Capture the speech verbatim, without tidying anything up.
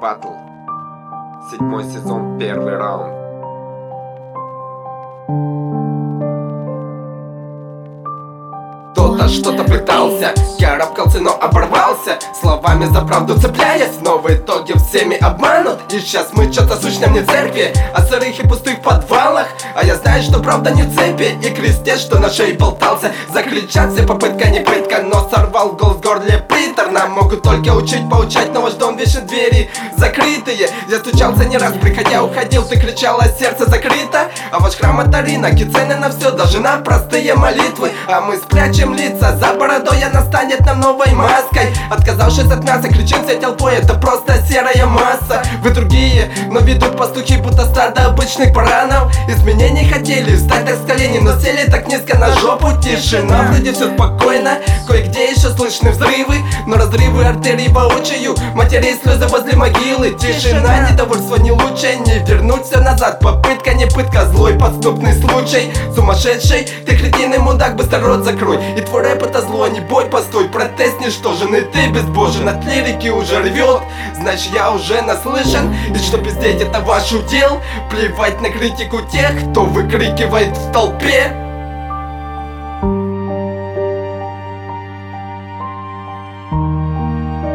Батл. Седьмой сезон, первый раунд. Кто-то что-то пытался, я рапкался, но оборвался, словами за правду цепляясь, но в итоге всеми обманут. И сейчас мы что-то сущнем не церкви, а сырых и пустых подвалах. А я знаю, что правда не цепи, и крестец, что на шее болтался. Закричать все попытка не пытка, но сорвал голос в горле приторно. Могут только учить, поучать, но ваш дом вешает двери закрытые. Я стучался не раз, приходя уходил, ты кричала, сердце закрыто. А ваш храм это рынок, и цены на все, даже на простые молитвы. А мы спрячем лица за бородой, она станет нам новой маской. Отказавшись от мяса, кричим всей толпой, это просто серая масса. Вы другие, но ведут пастухи, будто стадо обычных баранов. Изменений хотели встать так с коленей, но сели так низко на жопу. Тишина, вроде все спокойно, кое-где еще слышны взрывы, но разрывы артерий воочию, матерей слезы возле могилы. Тишина, недовольство не лучше, не вернуть все назад. Попытка не пытка, злой подступный случай. Сумасшедший, ты кретин и мудак, быстро рот закрой. И твой рэп это зло, не бой, постой. Протест ничтожен, и ты безбожен. От лирики уже рвет, значит я уже наслышан. И что пиздеть это ваш удел, плевать на критику тех, кто выкрикивает в толпе.